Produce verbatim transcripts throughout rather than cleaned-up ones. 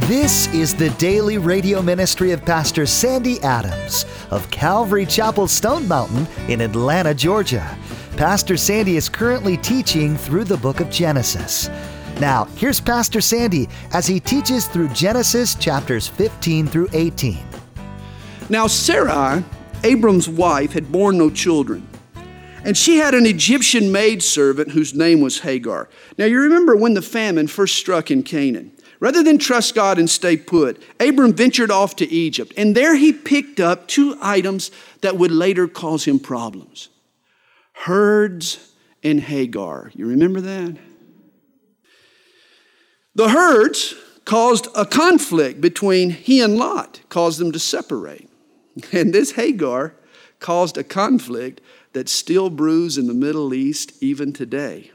This is the daily radio ministry of Pastor Sandy Adams of Calvary Chapel Stone Mountain in Atlanta, Georgia. Pastor Sandy is currently teaching through the book of Genesis. Now, here's Pastor Sandy as he teaches through Genesis chapters fifteen through eighteen. Now Sarai, Abram's wife, had borne no children, and she had an Egyptian maidservant whose name was Hagar. Now you remember when the famine first struck in Canaan. Rather than trust God and stay put, Abram ventured off to Egypt, and there he picked up two items that would later cause him problems. Herds and Hagar. You remember that? The herds caused a conflict between he and Lot, caused them to separate. And this Hagar caused a conflict that still brews in the Middle East even today.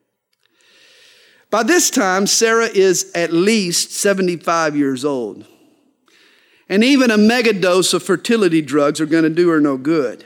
By this time, Sarah is at least seventy-five years old. And even a megadose of fertility drugs are going to do her no good.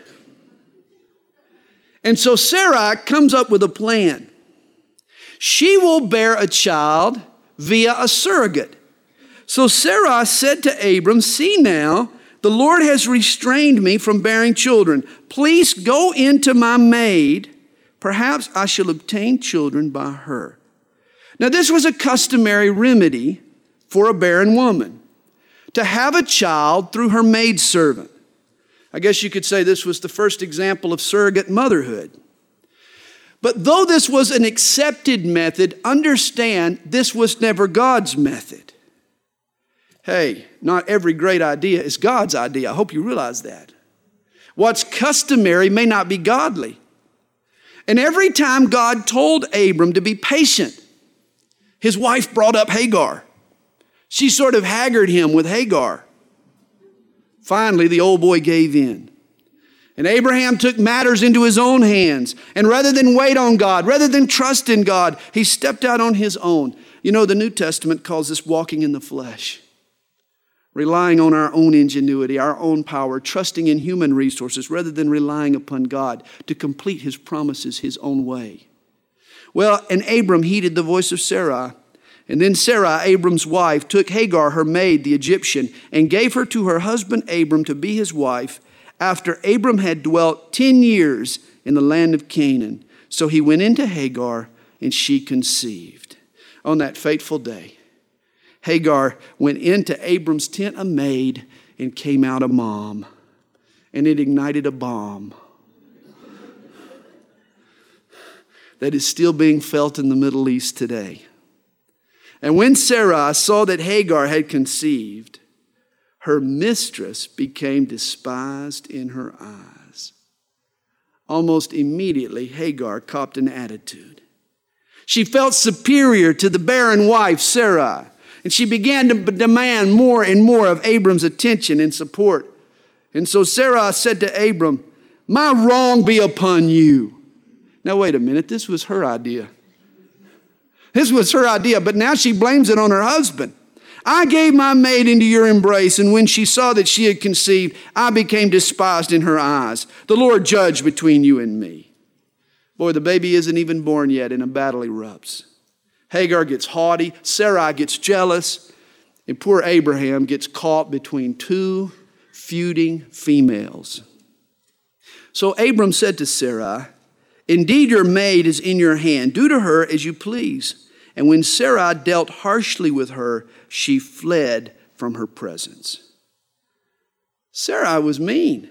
And so Sarai comes up with a plan. She will bear a child via a surrogate. So Sarai said to Abram, "See now, the Lord has restrained me from bearing children. Please go into my maid. Perhaps I shall obtain children by her." Now, this was a customary remedy for a barren woman, to have a child through her maidservant. I guess you could say this was the first example of surrogate motherhood. But though this was an accepted method, understand this was never God's method. Hey, not every great idea is God's idea. I hope you realize that. What's customary may not be godly. And every time God told Abram to be patient, his wife brought up Hagar. She sort of haggered him with Hagar. Finally, the old boy gave in. And Abraham took matters into his own hands. And rather than wait on God, rather than trust in God, he stepped out on his own. You know, the New Testament calls this walking in the flesh. Relying on our own ingenuity, our own power, trusting in human resources rather than relying upon God to complete his promises his own way. Well, and Abram heeded the voice of Sarai. And then Sarai, Abram's wife, took Hagar, her maid, the Egyptian, and gave her to her husband Abram to be his wife after Abram had dwelt ten years in the land of Canaan. So he went into Hagar, and she conceived. On that fateful day, Hagar went into Abram's tent a maid and came out a mom. And it ignited a bomb that is still being felt in the Middle East today. And when Sarai saw that Hagar had conceived, her mistress became despised in her eyes. Almost immediately, Hagar copped an attitude. She felt superior to the barren wife, Sarai, and she began to demand more and more of Abram's attention and support. And so Sarai said to Abram, "My wrong be upon you." Now, wait a minute. This was her idea. This was her idea, but now she blames it on her husband. "I gave my maid into your embrace, and when she saw that she had conceived, I became despised in her eyes. The Lord judge between you and me." Boy, the baby isn't even born yet, and a battle erupts. Hagar gets haughty, Sarai gets jealous, and poor Abraham gets caught between two feuding females. So Abram said to Sarai, "Indeed, your maid is in your hand. Do to her as you please." And when Sarai dealt harshly with her, she fled from her presence. Sarai was mean.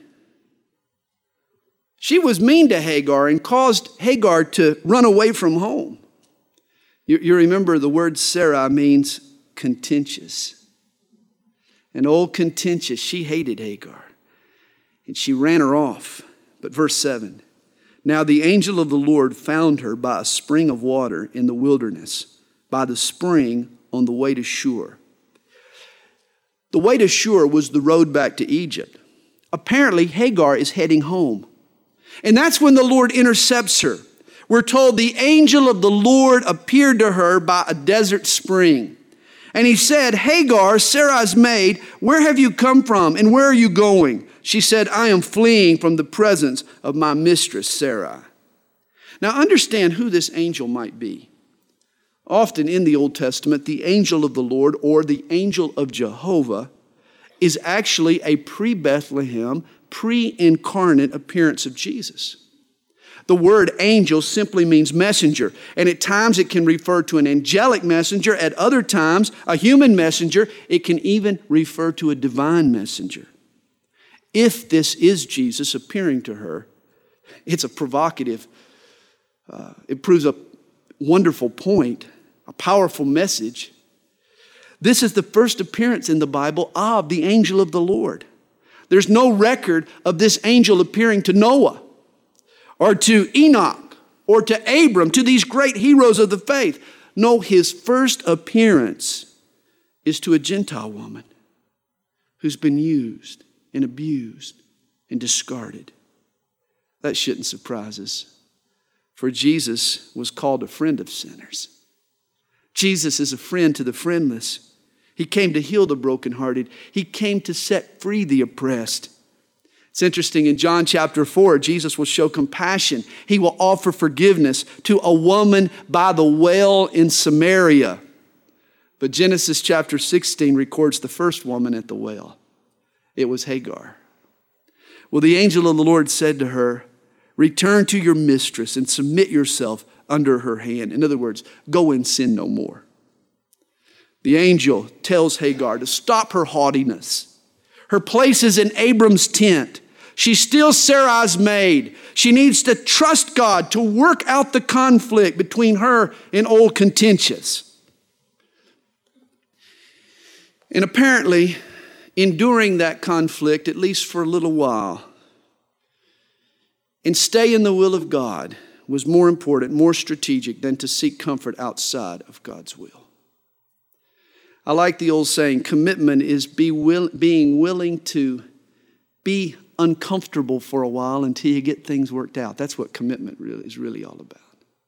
She was mean to Hagar and caused Hagar to run away from home. You, you remember the word Sarai means contentious. And old contentious, she hated Hagar. And she ran her off. But verse seven. Now the angel of the Lord found her by a spring of water in the wilderness, by the spring on the way to Shur. The way to Shur was the road back to Egypt. Apparently, Hagar is heading home. And that's when the Lord intercepts her. We're told the angel of the Lord appeared to her by a desert spring. And he said, "Hagar, Sarai's maid, where have you come from and where are you going?" She said, "I am fleeing from the presence of my mistress, Sarai." Now understand who this angel might be. Often in the Old Testament, the angel of the Lord or the angel of Jehovah is actually a pre-Bethlehem, pre-incarnate appearance of Jesus. The word angel simply means messenger, and at times it can refer to an angelic messenger. At other times, a human messenger. It can even refer to a divine messenger. If this is Jesus appearing to her, it's a provocative, uh, it proves a wonderful point, a powerful message. This is the first appearance in the Bible of the angel of the Lord. There's no record of this angel appearing to Noah or to Enoch or to Abram, to these great heroes of the faith. No, his first appearance is to a Gentile woman who's been used and abused and discarded. That shouldn't surprise us, for Jesus was called a friend of sinners. Jesus is a friend to the friendless. He came to heal the brokenhearted. He came to set free the oppressed. It's interesting, in John chapter four, Jesus will show compassion. He will offer forgiveness to a woman by the well in Samaria. But Genesis chapter sixteen records the first woman at the well. It was Hagar. Well, the angel of the Lord said to her, "Return to your mistress and submit yourself under her hand." In other words, go and sin no more. The angel tells Hagar to stop her haughtiness. Her place is in Abram's tent. She's still Sarai's maid. She needs to trust God to work out the conflict between her and old contentious. And apparently, enduring that conflict, at least for a little while, and stay in the will of God was more important, more strategic than to seek comfort outside of God's will. I like the old saying, commitment is be will, being willing to be uncomfortable for a while until you get things worked out. That's what commitment really is really all about.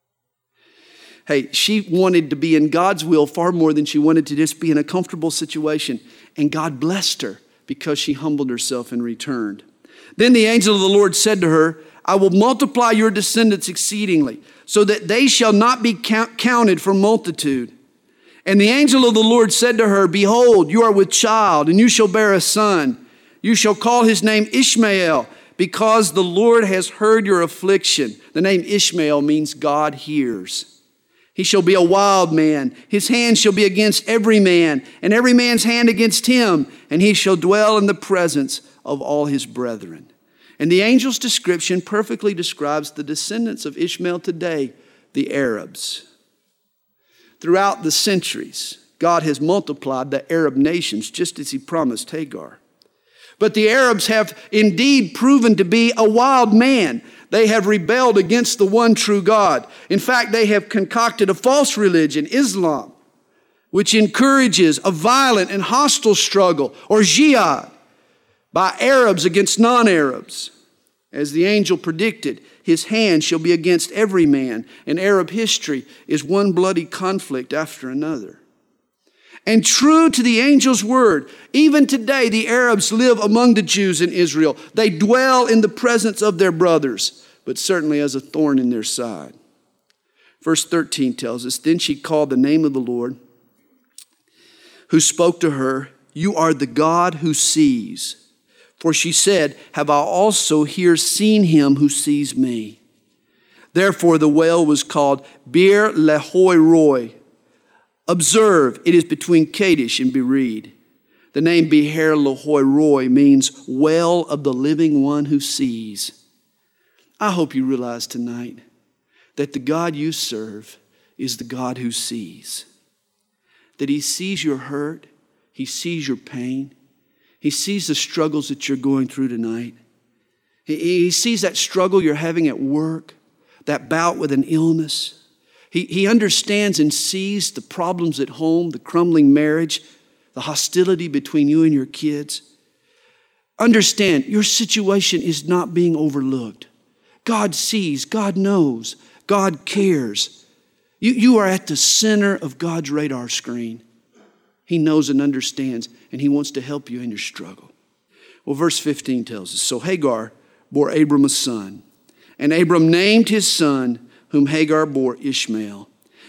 Hey, she wanted to be in God's will far more than she wanted to just be in a comfortable situation. And God blessed her because she humbled herself and returned. Then the angel of the Lord said to her, "I will multiply your descendants exceedingly, so that they shall not be count- counted for multitude." And the angel of the Lord said to her, "Behold, you are with child, and you shall bear a son. You shall call his name Ishmael, because the Lord has heard your affliction." The name Ishmael means God hears. "He shall be a wild man. His hand shall be against every man, and every man's hand against him, and he shall dwell in the presence of all his brethren." And the angel's description perfectly describes the descendants of Ishmael today, the Arabs. Throughout the centuries, God has multiplied the Arab nations just as he promised Hagar. But the Arabs have indeed proven to be a wild man. They have rebelled against the one true God. In fact, they have concocted a false religion, Islam, which encourages a violent and hostile struggle, or jihad, by Arabs against non-Arabs. As the angel predicted, his hand shall be against every man, and Arab history is one bloody conflict after another. And true to the angel's word, even today the Arabs live among the Jews in Israel. They dwell in the presence of their brothers, but certainly as a thorn in their side. Verse thirteen tells us, "Then she called the name of the Lord, who spoke to her, 'You are the God who sees.' For she said, 'Have I also here seen him who sees me?' Therefore the well was called Beer Lahai Roi. Observe, it is between Kadesh and Bered. The name Beer Lahai Roi means well of the living one who sees." I hope you realize tonight that the God you serve is the God who sees. That he sees your hurt, he sees your pain, he sees the struggles that you're going through tonight. He, he sees that struggle you're having at work, that bout with an illness. He, he understands and sees the problems at home, the crumbling marriage, the hostility between you and your kids. Understand, your situation is not being overlooked. God sees, God knows, God cares. You, you are at the center of God's radar screen. He knows and understands, and he wants to help you in your struggle. Well, verse fifteen tells us, "So Hagar bore Abram a son, and Abram named his son, whom Hagar bore, Ishmael.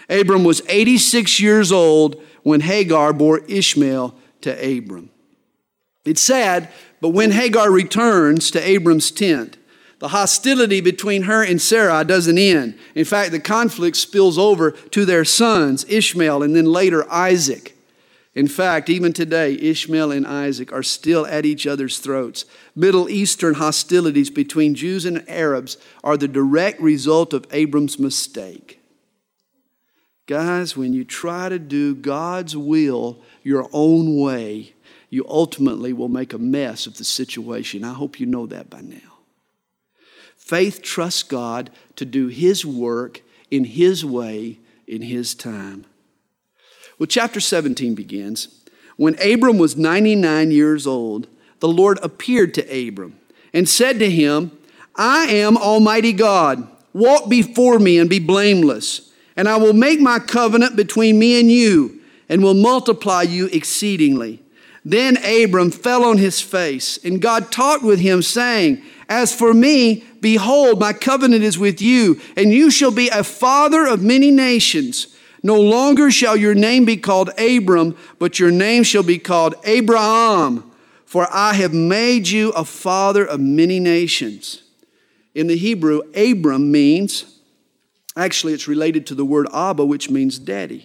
Abram was eighty-six years old when Hagar bore Ishmael to Abram. It's sad, but when Hagar returns to Abram's tent, the hostility between her and Sarai doesn't end. In fact, the conflict spills over to their sons, Ishmael, and then later Isaac. In fact, even today, Ishmael and Isaac are still at each other's throats. Middle Eastern hostilities between Jews and Arabs are the direct result of Abram's mistake. Guys, when you try to do God's will your own way, you ultimately will make a mess of the situation. I hope you know that by now. Faith trusts God to do His work in His way, in His time. Well, chapter seventeen begins. When Abram was ninety-nine years old, the Lord appeared to Abram and said to him, I am Almighty God. Walk before me and be blameless, and I will make my covenant between me and you, and will multiply you exceedingly. Then Abram fell on his face, and God talked with him, saying, As for me, behold, my covenant is with you, and you shall be a father of many nations. No longer shall your name be called Abram, but your name shall be called Abraham, for I have made you a father of many nations. In the Hebrew, Abram means, actually it's related to the word Abba, which means daddy.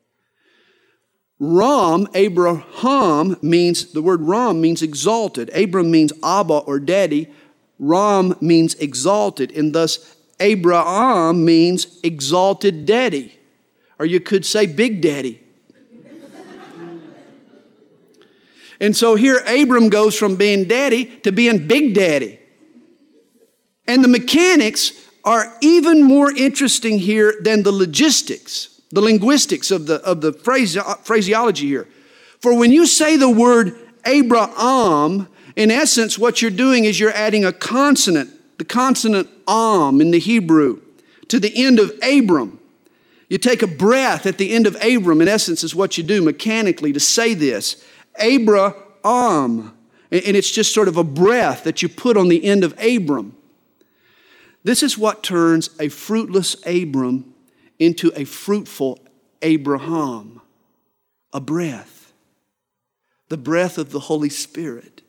Ram, Abraham means, the word Ram means exalted. Abram means Abba or daddy. Ram means exalted, and thus Abraham means exalted daddy. Or you could say Big Daddy. And so here Abram goes from being daddy to being Big Daddy. And the mechanics are even more interesting here than the logistics, the linguistics of the, of the phrase, phraseology here. For when you say the word Abraham, in essence what you're doing is you're adding a consonant, the consonant am in the Hebrew, to the end of Abram. You take a breath at the end of Abram, in essence, is what you do mechanically to say this. Abraham. And it's just sort of a breath that you put on the end of Abram. This is what turns a fruitless Abram into a fruitful Abraham. A breath. The breath of the Holy Spirit.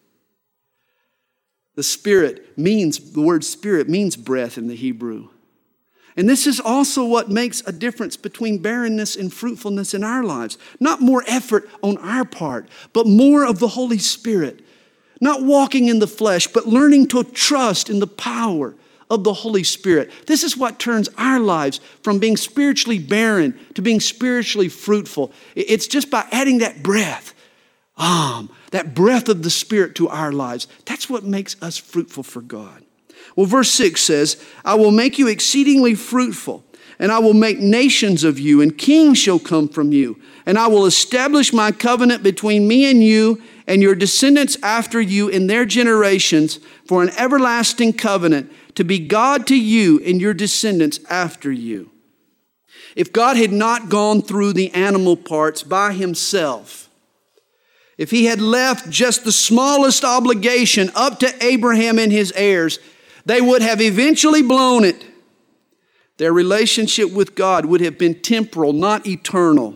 The Spirit means, the word Spirit means breath in the Hebrew. And this is also what makes a difference between barrenness and fruitfulness in our lives. Not more effort on our part, but more of the Holy Spirit. Not walking in the flesh, but learning to trust in the power of the Holy Spirit. This is what turns our lives from being spiritually barren to being spiritually fruitful. It's just by adding that breath, um, that breath of the Spirit to our lives. That's what makes us fruitful for God. Well, verse six says, I will make you exceedingly fruitful, and I will make nations of you, and kings shall come from you. And I will establish my covenant between me and you and your descendants after you in their generations for an everlasting covenant to be God to you and your descendants after you. If God had not gone through the animal parts by himself, if he had left just the smallest obligation up to Abraham and his heirs, they would have eventually blown it. Their relationship with God would have been temporal, not eternal.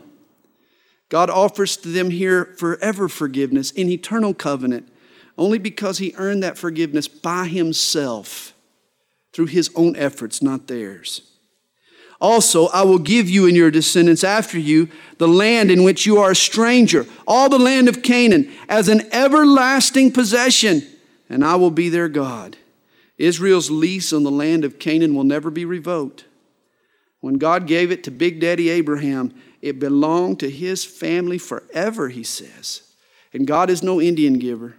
God offers to them here forever forgiveness in eternal covenant only because he earned that forgiveness by himself through his own efforts, not theirs. Also, I will give you and your descendants after you the land in which you are a stranger, all the land of Canaan, as an everlasting possession, and I will be their God. Israel's lease on the land of Canaan will never be revoked. When God gave it to Big Daddy Abraham, it belonged to his family forever, he says. And God is no Indian giver.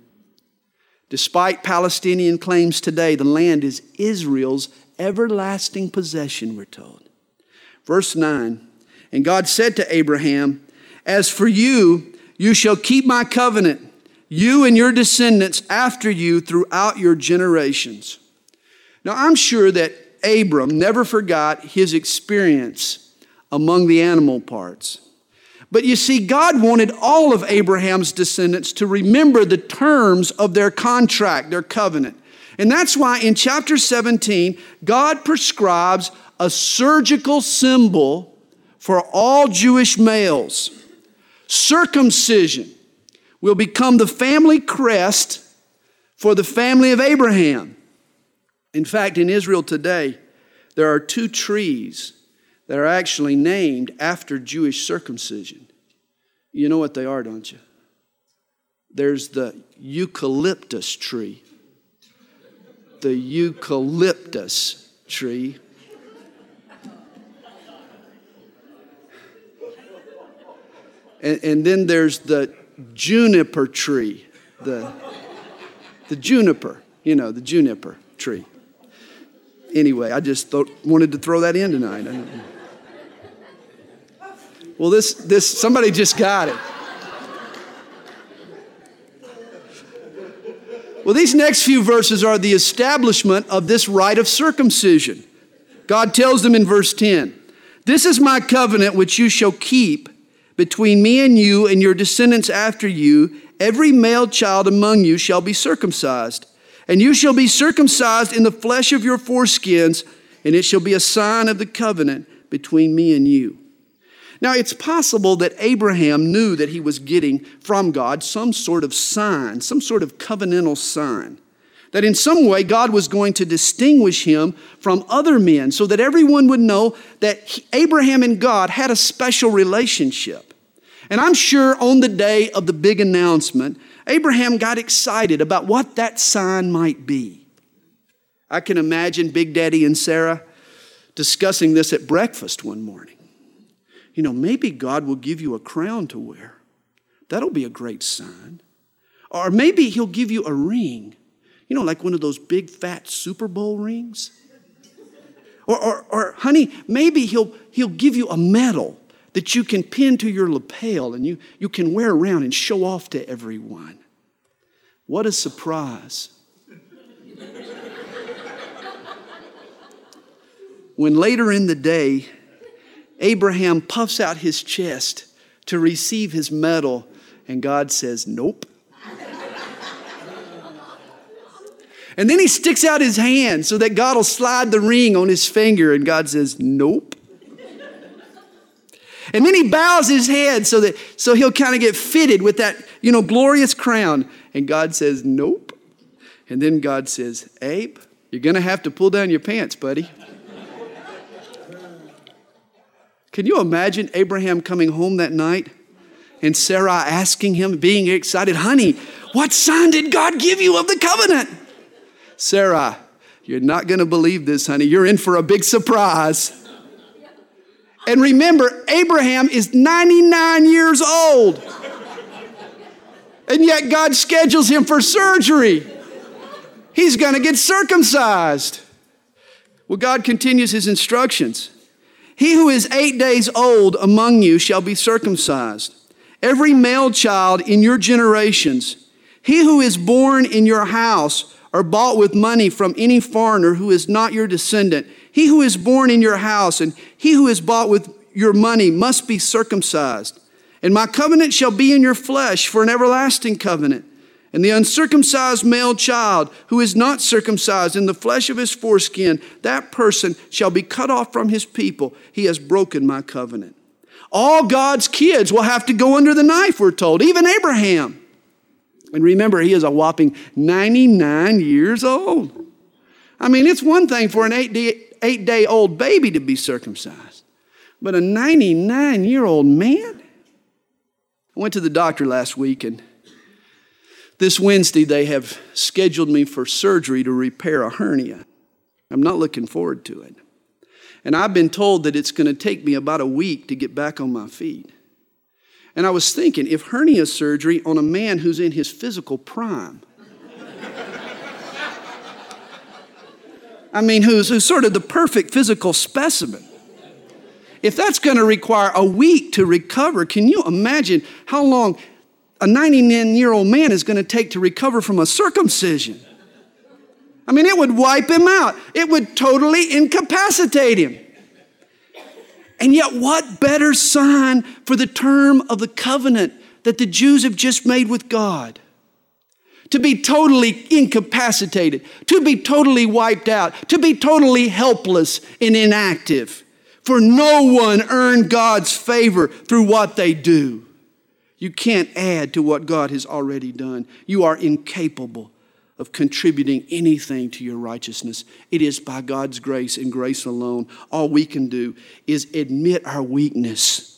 Despite Palestinian claims today, the land is Israel's everlasting possession, we're told. Verse nine, and God said to Abraham, as for you, you shall keep my covenant, you and your descendants after you throughout your generations. Now, I'm sure that Abram never forgot his experience among the animal parts. But you see, God wanted all of Abraham's descendants to remember the terms of their contract, their covenant. And that's why in chapter seventeen, God prescribes a surgical symbol for all Jewish males. Circumcision will become the family crest for the family of Abraham. In fact, in Israel today, there are two trees that are actually named after Jewish circumcision. You know what they are, don't you? There's the eucalyptus tree. The eucalyptus tree. And, and then there's the juniper tree. The, the juniper, you know, the juniper tree. Anyway, I just thought, wanted to throw that in tonight. I don't know. Well, this, this, somebody just got it. Well, these next few verses are the establishment of this rite of circumcision. God tells them in verse ten, "This is my covenant which you shall keep between me and you and your descendants after you. Every male child among you shall be circumcised, and you shall be circumcised in the flesh of your foreskins, and it shall be a sign of the covenant between me and you." Now, it's possible that Abraham knew that he was getting from God some sort of sign, some sort of covenantal sign, that in some way God was going to distinguish him from other men so that everyone would know that he, Abraham and God had a special relationship. And I'm sure on the day of the big announcement, Abraham got excited about what that sign might be. I can imagine Big Daddy and Sarah discussing this at breakfast one morning. You know, maybe God will give you a crown to wear. That'll be a great sign. Or maybe he'll give you a ring. You know, like one of those big fat Super Bowl rings. Or, or, or honey, maybe he'll, he'll give you a medal that you can pin to your lapel and you, you can wear around and show off to everyone. What a surprise. When later in the day, Abraham puffs out his chest to receive his medal, and God says, "Nope." And then he sticks out his hand so that God will slide the ring on his finger, and God says, "Nope." And then he bows his head so that so he'll kind of get fitted with that, you know, glorious crown, and God says, "Nope." And then God says, "Abe, you're going to have to pull down your pants, buddy." Can you imagine Abraham coming home that night and Sarah asking him, being excited, "Honey, what sign did God give you of the covenant?" "Sarah, you're not going to believe this, honey. You're in for a big surprise." And remember, Abraham is ninety-nine years old. And yet God schedules him for surgery. He's going to get circumcised. Well, God continues his instructions. "He who is eight days old among you shall be circumcised. Every male child in your generations, he who is born in your house or bought with money from any foreigner who is not your descendant, he who is born in your house and he who is bought with your money must be circumcised. And my covenant shall be in your flesh for an everlasting covenant. And the uncircumcised male child who is not circumcised in the flesh of his foreskin, that person shall be cut off from his people. He has broken my covenant." All God's kids will have to go under the knife, we're told, even Abraham. And remember, he is a whopping ninety-nine years old. I mean, it's one thing for an eight-day, eight-day-old baby to be circumcised, but a ninety-nine-year-old man? I went to the doctor last week, and this Wednesday, they have scheduled me for surgery to repair a hernia. I'm not looking forward to it. And I've been told that it's going to take me about a week to get back on my feet. And I was thinking, if hernia surgery on a man who's in his physical prime, I mean, who's, who's sort of the perfect physical specimen, if that's going to require a week to recover, can you imagine how long a ninety-nine-year-old man is going to take to recover from a circumcision? I mean, it would wipe him out. It would totally incapacitate him. And yet, what better sign for the term of the covenant that the Jews have just made with God? To be totally incapacitated, to be totally wiped out, to be totally helpless and inactive. For no one earned God's favor through what they do. You can't add to what God has already done. You are incapable of contributing anything to your righteousness. It is by God's grace and grace alone. All we can do is admit our weakness.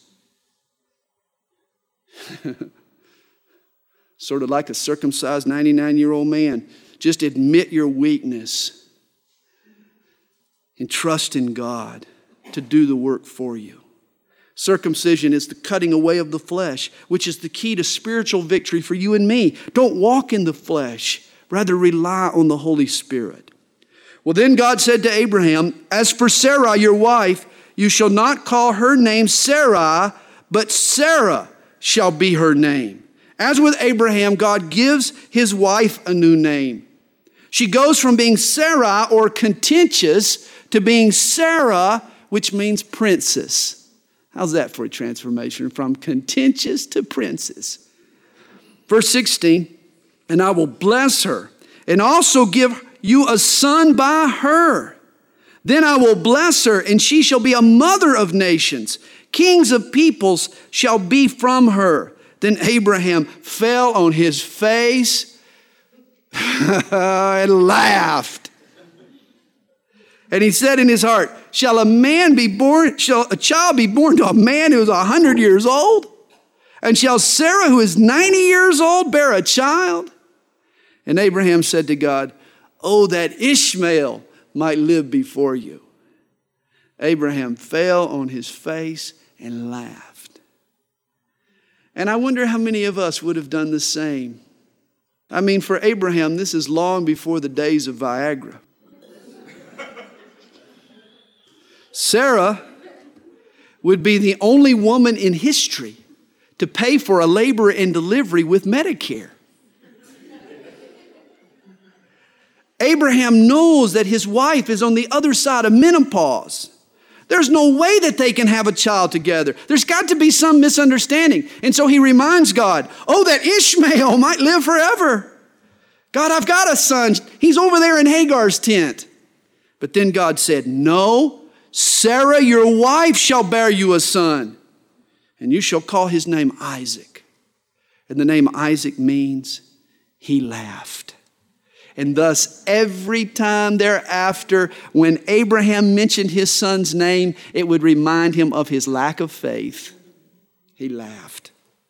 Sort of like a circumcised ninety-nine-year-old man. Just admit your weakness and trust in God to do the work for you. Circumcision is the cutting away of the flesh, which is the key to spiritual victory for you and me. Don't walk in the flesh. Rather, rely on the Holy Spirit. Well, then God said to Abraham, as for Sarah, your wife, you shall not call her name Sarai, but Sarah shall be her name. As with Abraham, God gives his wife a new name. She goes from being Sarai, or contentious, to being Sarah, which means princess. How's that for a transformation? From contentious to princess. Verse sixteen, and I will bless her and also give you a son by her. Then I will bless her, and she shall be a mother of nations. Kings of peoples shall be from her. Then Abraham fell on his face and laughed. And he said in his heart, shall a man be born, shall a child be born to a man who is a hundred years old? And shall Sarah, who is ninety years old, bear a child? And Abraham said to God, oh, that Ishmael might live before you. Abraham fell on his face and laughed. And I wonder how many of us would have done the same. I mean, for Abraham, this is long before the days of Viagra. Sarah would be the only woman in history to pay for a labor and delivery with Medicare. Abraham knows that his wife is on the other side of menopause. There's no way that they can have a child together. There's got to be some misunderstanding. And so he reminds God, oh, that Ishmael might live forever. God, I've got a son. He's over there in Hagar's tent. But then God said, no, Sarah, your wife, shall bear you a son, and you shall call his name Isaac. And the name Isaac means he laughed. And thus, every time thereafter, when Abraham mentioned his son's name, it would remind him of his lack of faith. He laughed.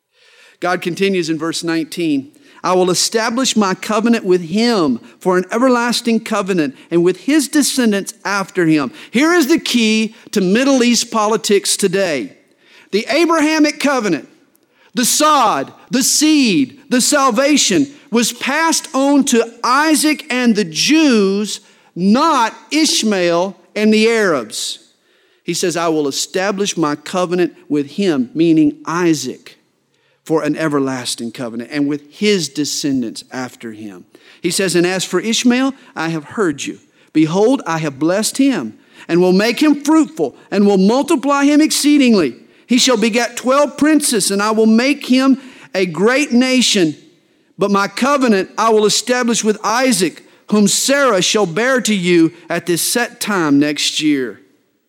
God continues in verse nineteen, I will establish my covenant with him for an everlasting covenant, and with his descendants after him. Here is the key to Middle East politics today. The Abrahamic covenant, the sod, the seed, the salvation was passed on to Isaac and the Jews, not Ishmael and the Arabs. He says, I will establish my covenant with him, meaning Isaac, for an everlasting covenant, and with his descendants after him. He says, and as for Ishmael, I have heard you. Behold, I have blessed him, and will make him fruitful, and will multiply him exceedingly. He shall beget twelve princes, and I will make him a great nation. But my covenant I will establish with Isaac, whom Sarah shall bear to you at this set time next year.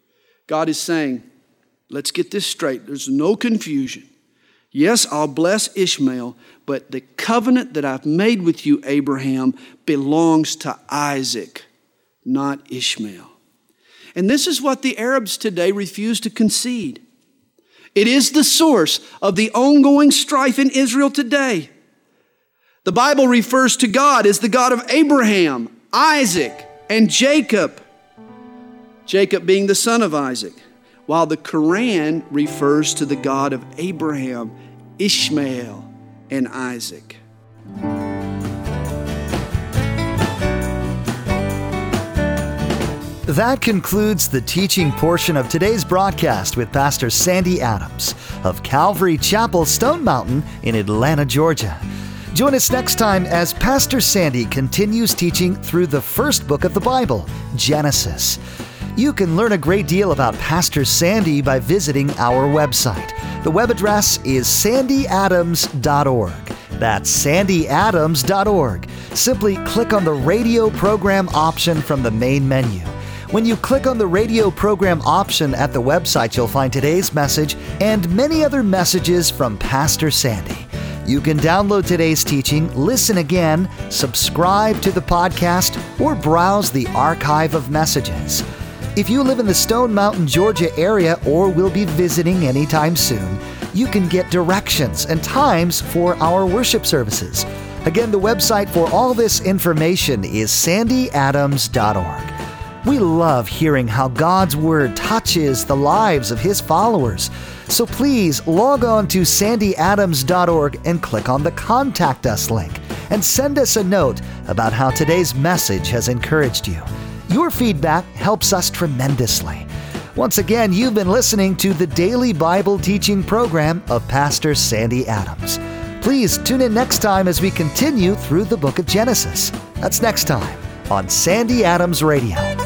God is saying, let's get this straight. There's no confusion. Yes, I'll bless Ishmael, but the covenant that I've made with you, Abraham, belongs to Isaac, not Ishmael. And this is what the Arabs today refuse to concede. It is the source of the ongoing strife in Israel today. The Bible refers to God as the God of Abraham, Isaac, and Jacob. Jacob being the son of Isaac, while the Quran refers to the God of Abraham, Ishmael, and Isaac. That concludes the teaching portion of today's broadcast with Pastor Sandy Adams of Calvary Chapel, Stone Mountain in Atlanta, Georgia. Join us next time as Pastor Sandy continues teaching through the first book of the Bible, Genesis. You can learn a great deal about Pastor Sandy by visiting our website. The web address is sandy adams dot org. That's sandy adams dot org. Simply click on the radio program option from the main menu. When you click on the radio program option at the website, you'll find today's message and many other messages from Pastor Sandy. You can download today's teaching, listen again, subscribe to the podcast, or browse the archive of messages. If you live in the Stone Mountain, Georgia area or will be visiting anytime soon, you can get directions and times for our worship services. Again, the website for all this information is sandy adams dot org. We love hearing how God's Word touches the lives of His followers. So please log on to sandy adams dot org and click on the Contact Us link and send us a note about how today's message has encouraged you. Your feedback helps us tremendously. Once again, you've been listening to the Daily Bible Teaching Program of Pastor Sandy Adams. Please tune in next time as we continue through the book of Genesis. That's next time on Sandy Adams Radio.